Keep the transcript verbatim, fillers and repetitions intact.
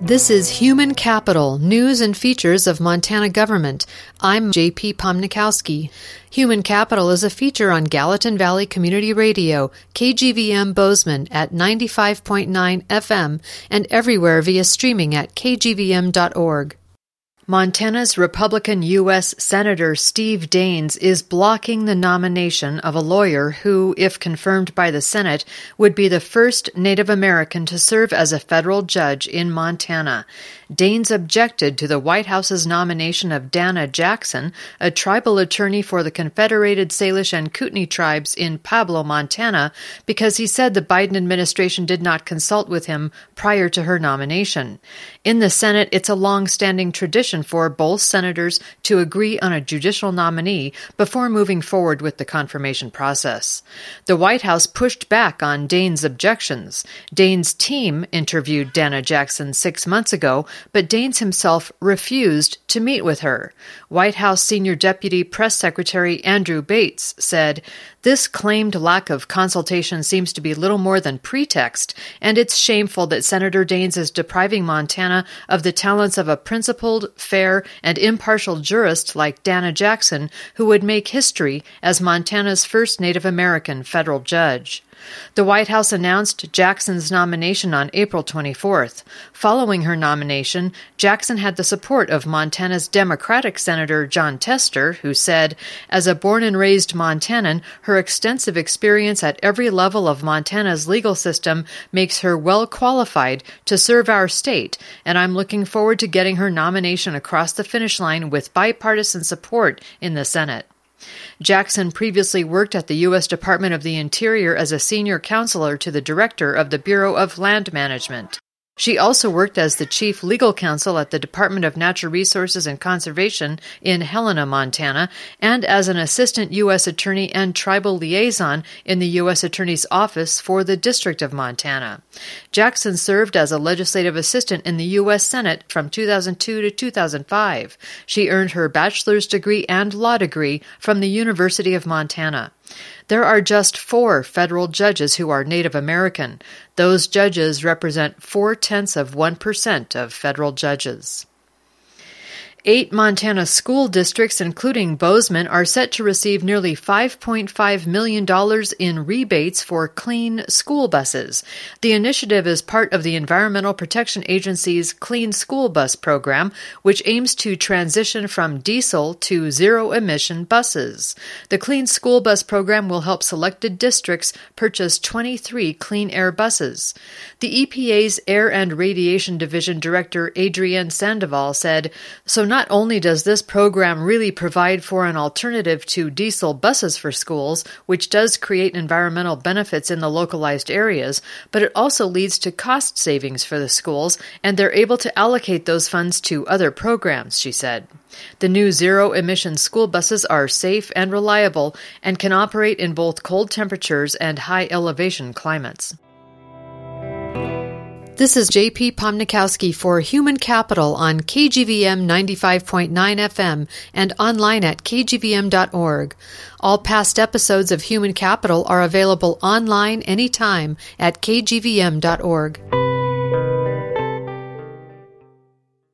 This is Human Capital, News and Features of Montana Government. I'm J P Pomnikowski. Human Capital is a feature on Gallatin Valley Community Radio, K G V M Bozeman at ninety-five point nine F M and everywhere via streaming at k g v m dot org. Montana's Republican U S Senator Steve Daines is blocking the nomination of a lawyer who, if confirmed by the Senate, would be the first Native American to serve as a federal judge in Montana. Daines objected to the White House's nomination of Dana Jackson, a tribal attorney for the Confederated Salish and Kootenai tribes in Pablo, Montana, because he said the Biden administration did not consult with him prior to her nomination. In the Senate, it's a long-standing tradition for both senators to agree on a judicial nominee before moving forward with the confirmation process. The White House pushed back on Daines' objections. Daines' team interviewed Dana Jackson six months ago, but Daines himself refused to meet with her. White House Senior Deputy Press Secretary Andrew Bates said, "This claimed lack of consultation seems to be little more than pretext, and it's shameful that Senator Daines is depriving Montana of the talents of a principled, fair, and impartial jurist like Dana Jackson, who would make history as Montana's first Native American federal judge." The White House announced Jackson's nomination on April twenty-fourth. Following her nomination, Jackson had the support of Montana's Democratic Senator Jon Tester, who said, "As a born and raised Montanan, her extensive experience at every level of Montana's legal system makes her well qualified to serve our state, and I'm looking forward to getting her nomination across the finish line with bipartisan support in the Senate." Jackson previously worked at the U S Department of the Interior as a senior counselor to the director of the Bureau of Land Management. She also worked as the chief legal counsel at the Department of Natural Resources and Conservation in Helena, Montana, and as an assistant U S attorney and tribal liaison in the U S Attorney's Office for the District of Montana. Jackson served as a legislative assistant in the U S Senate from two thousand two to two thousand five. She earned her bachelor's degree and law degree from the University of Montana. There are just four federal judges who are Native American. Those judges represent four-tenths of one percent of federal judges. Eight Montana school districts, including Bozeman, are set to receive nearly five point five million dollars in rebates for clean school buses. The initiative is part of the Environmental Protection Agency's Clean School Bus program, which aims to transition from diesel to zero-emission buses. The Clean School Bus program will help selected districts purchase twenty-three clean air buses. The E P A's Air and Radiation Division Director Adrienne Sandoval said, "So not Not only does this program really provide for an alternative to diesel buses for schools, which does create environmental benefits in the localized areas, but it also leads to cost savings for the schools, and they're able to allocate those funds to other programs," she said. The new zero-emission school buses are safe and reliable and can operate in both cold temperatures and high-elevation climates. This is J P Pomnikowski for Human Capital on K G V M ninety-five point nine F M and online at k g v m dot org. All past episodes of Human Capital are available online anytime at k g v m dot org.